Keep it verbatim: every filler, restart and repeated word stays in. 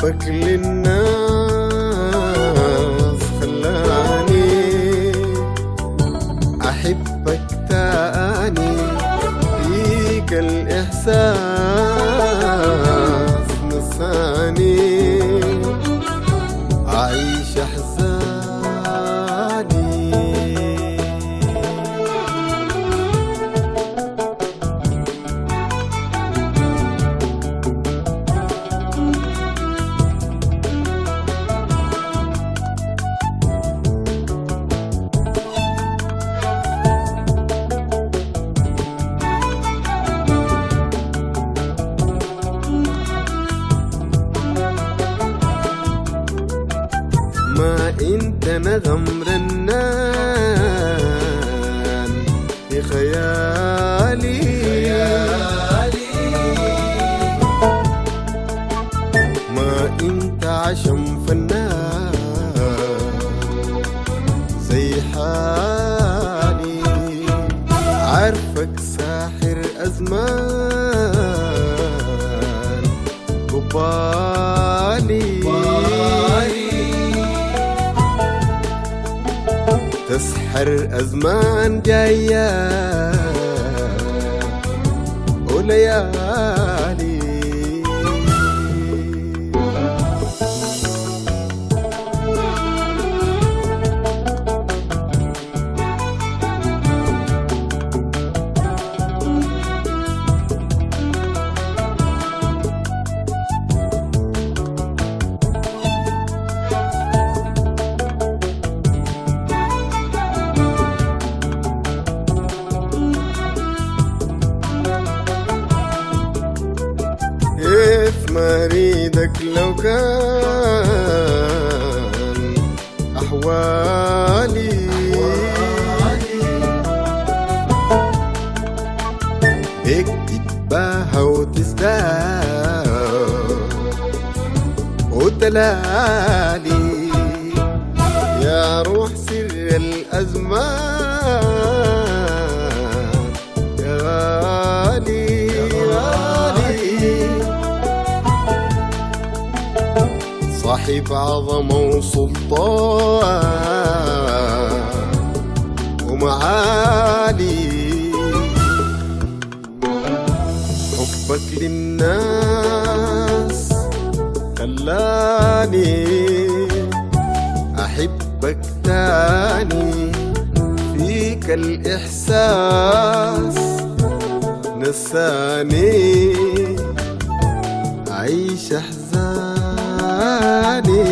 حبك للناس خلاني أحبك تاني، فيك الإحساس نساني أعيش أحزاني. ما انت نغم رنان في خيالي، ما انت عشم فنان زي حالي، عارفك ساحر أزمان قبالي، تسحر أزمان جاية وليالي. كيف ما اريدك لو كان أحوالي، بيك تتباهى وتزداد وتلالي، يا روح سر الأزمان يا غالي صاحب عظمة وسلطان ومعالي. حبك للناس خلاني أحبك تاني، فيك الإحساس نساني أعيش أحزاني.